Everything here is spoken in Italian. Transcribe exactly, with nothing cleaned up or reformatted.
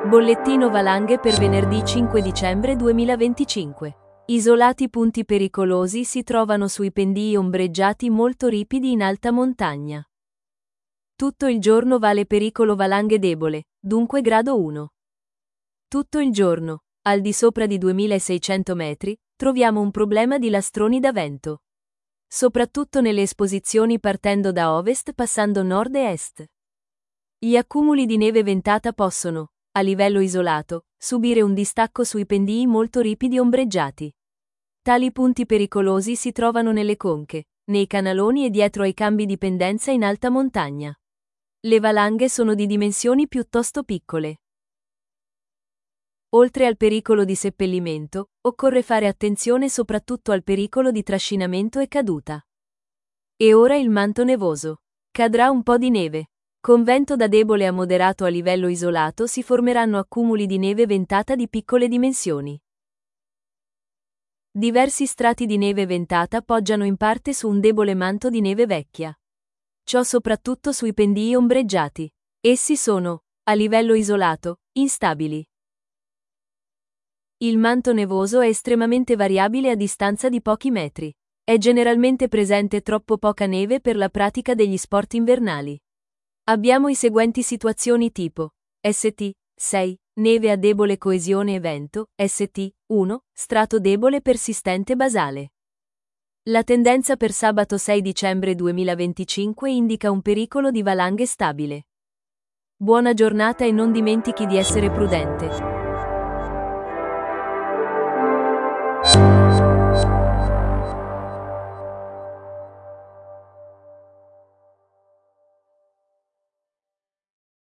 Bollettino valanghe per venerdì cinque dicembre duemilaventicinque. Isolati punti pericolosi si trovano sui pendii ombreggiati molto ripidi in alta montagna. Tutto il giorno vale pericolo valanghe debole, dunque grado uno. Tutto il giorno, al di sopra di duemilaseicento metri, troviamo un problema di lastroni da vento. Soprattutto nelle esposizioni partendo da ovest passando nord e est. Gli accumuli di neve ventata possono, a livello isolato, subire un distacco sui pendii molto ripidi ombreggiati. Tali punti pericolosi si trovano nelle conche, nei canaloni e dietro ai cambi di pendenza in alta montagna. Le valanghe sono di dimensioni piuttosto piccole. Oltre al pericolo di seppellimento, occorre fare attenzione soprattutto al pericolo di trascinamento e caduta. E ora il manto nevoso. Cadrà un po' di neve. Con vento da debole a moderato a livello isolato si formeranno accumuli di neve ventata di piccole dimensioni. Diversi strati di neve ventata poggiano in parte su un debole manto di neve vecchia. Ciò soprattutto sui pendii ombreggiati. Essi sono, a livello isolato, instabili. Il manto nevoso è estremamente variabile a distanza di pochi metri. È generalmente presente troppo poca neve per la pratica degli sport invernali. Abbiamo i seguenti situazioni tipo S T sei, neve a debole coesione e vento, S T uno, strato debole persistente basale. La tendenza per sabato sei dicembre duemilaventicinque indica un pericolo di valanghe stabile. Buona giornata e non dimentichi di essere prudente.